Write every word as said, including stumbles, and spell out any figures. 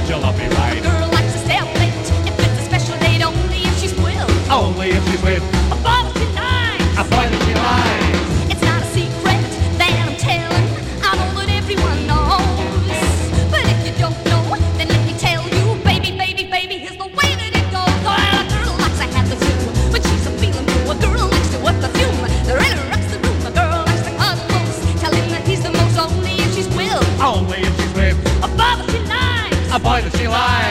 such a lovely ride. A girl likes to stay up late if it's a special date, only if she's with. Only if she's with A boy that she likes. a boy that she likes. It's not a secret that I'm telling. I know that everyone knows. But if you don't know, then let me tell you, baby, baby, baby, here's the way that it goes. Well, a girl likes to have the two when she's a feeling blue. A girl likes to whip the fume. The red rocks the room. A girl likes to cuddle close. Tell him that he's the most, only if she's with. Only if she's with A boy that she likes. a boy that she likes.